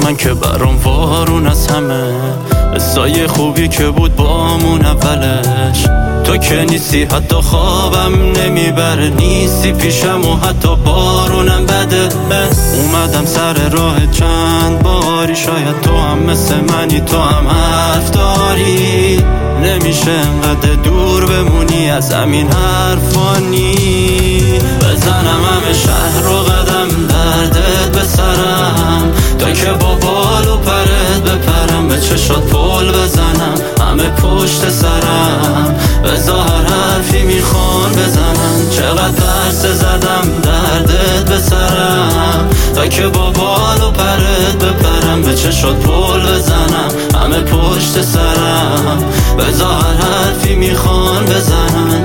من که برام وارون از همه، قصای خوبی که بود بامون اولش. تو که نیستی حتی خوابم نمیبره، نیستی پیشم و حتی بارونم بده. اومدم سر راه چند باری، شاید تو هم مثل منی، تو هم حرف داری. نمیشه انقدر دور بمونی از همین حرفانی. بزنم همه شهر رو قدم دردت به سرم، تا که با بال و پرت بپرم، به چشات پل بزنم همه پشت سرم. بذار حرفی میخوان بزنم، چقدر ترس زدم دردت به سرم، تا که با بال و پرت بپرم، به چشات پل بزنم همه پشت سرم. بذار حرفی میخوان بزنم.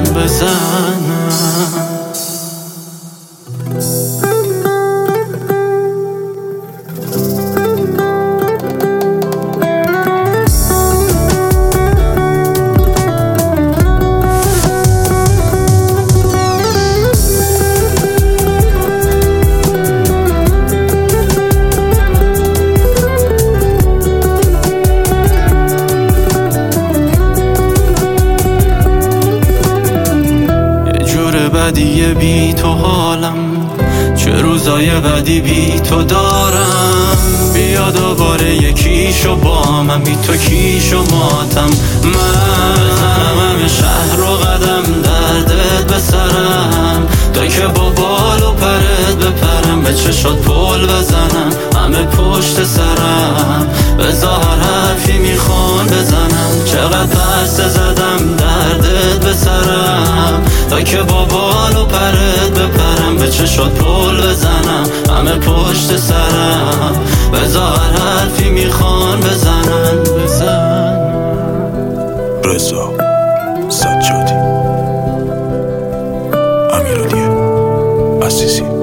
بدیه بی تو حالم، چه روزای بدی بی تو دارم. بیا دوباره یکیشو با من، بی تو کیشو ماتم من. همه شهر رو قدم دردت به سرم، تا که با بال و پرت بپرم، به چشات پل بزنم همه پشت سرم. بذار حرفی میخوان بزنم، چقدر ترس زدم دردت به سرم، تا که با بال و پرت بپرم، به چشات پل بزنم همه پشت سرم. بذار حرفی میخوان بزنن. رضا سجادی، امیرعلی عزیزی.